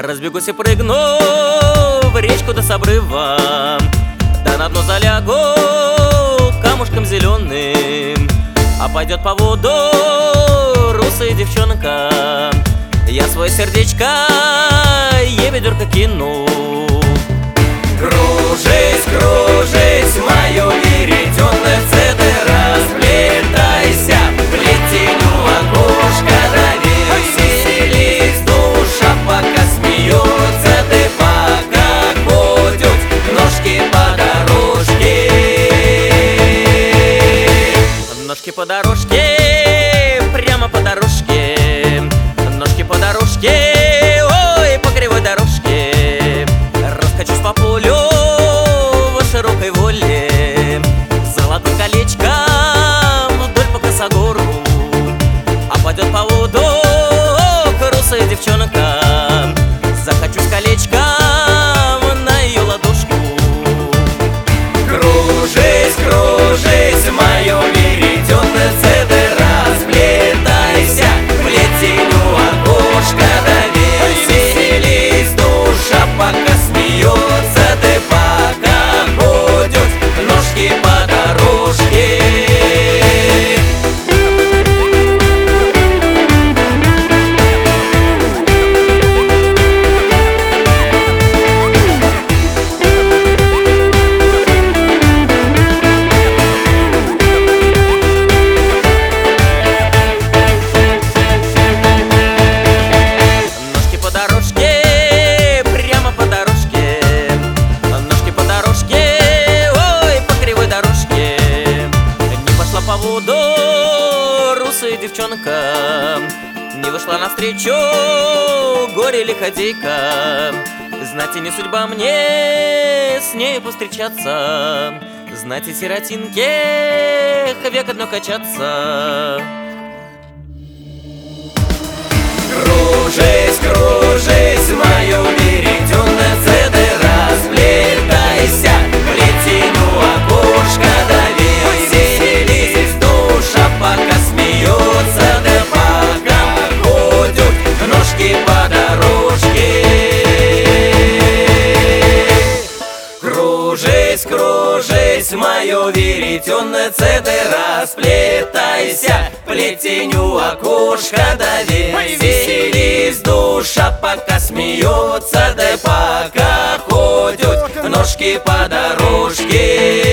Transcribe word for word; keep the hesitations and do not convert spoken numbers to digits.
Разбегусь и прыгну в речку да с обрыва, да на дно залягу камушком зеленым. А пойдет по воду русая девчонка, я свое сердечко ей ведерко кину. Кружись, кружись, мое веретенное цеты, разплетайся, плетенью окошко дави. Веселись, душа, пока смеется, ты пока ходят ножки по дорожке. Ножки по дорожке, прямо по дорожке, ножки по дорожке, ой, по кривой дорожке. Раскачусь по полю в широкой воле, золотым колечком вдоль по косогору. А пойдет по воду русая девчонка, захочусь колечком на ее ладошку. Кружись, кружись, мое веретенное цеты, разплетайся, плетенью окошко дави. Веселись, душа, пока смеется, ты пока ходят ножки по дорожке. По воду русая девчонка, не вышла навстречу горе лиходейка. Знать и не судьба мне с нею повстречаться, знать и сиротинке век одно качаться. Кружись, кружись, мое веретенное цеты, разплетайся, плетенью окошко дави. Пока смеется, да пока ходят ножки по дорожке. Кружись, кружись, мое веретенное цеты, расплетайся, плетенью окошко дави. Веселись, душа, пока смеется, да пока ходят ножки по дорожке.